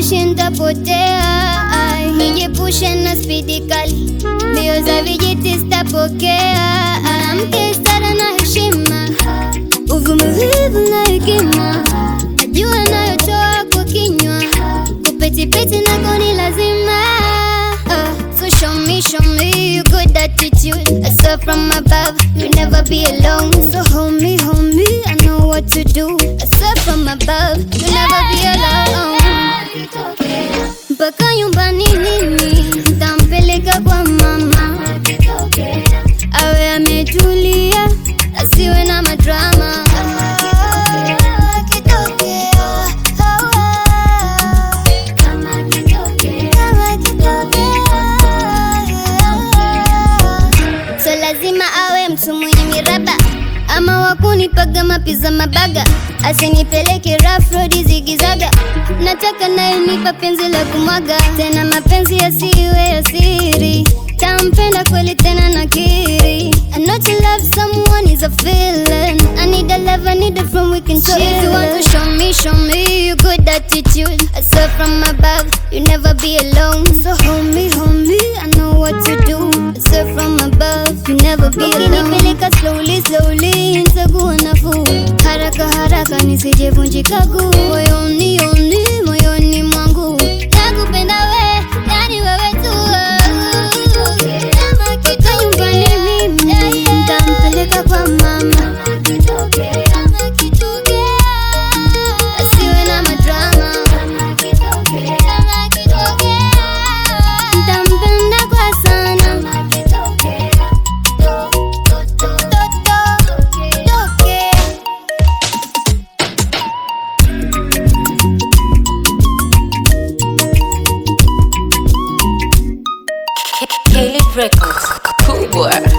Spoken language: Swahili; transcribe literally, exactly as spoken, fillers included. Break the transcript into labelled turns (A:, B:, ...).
A: moshi nitapotea, nijiepushe na spidi kali, mbio za vijiti sitapokea. Mke stara na heshima, uvumilivu na hekima, najua nayotoa kwa kinywa, kupetipeti nako ni lazima. uh, So show me, show me you good attitude, I saw from above, you'll never be alone. So hold me, hold me, I know what to do, I saw from above, you'll never be alone. Mpaka nyumbani mimi nitampeleka kwa mama, awe ametulia, asiwe na madrama. So lazima awe mtu mwenye miraba, ama wakunipaga mapiza mabaga, asinipeleke rough road zigizaga. Nataka naye nipa penzi la kumwaga, tena mapenzi yasiwe ya siri, tampenda kweli tena nakiri. I know to love someone is a feeling, I need a love, I need a friend we can chill. So if you want to show me, show me you good attitude, I saw from above, you'll never be alone. So hold me, hold me, I know what to do, I saw from above, you'll never be alone. Ukinipeleka slowly, slowly, nitakuwa nafuu, haraka haraka nisijevunjika guu. Moyoni, yoni, moyoni mwangu, nakupenda we, yani wewe tu. Mpaka nyumbani mimi nitampeleka kwa mama, asiwe na madrama, nitampenda kwa sana.
B: Caleb Records, cool boy.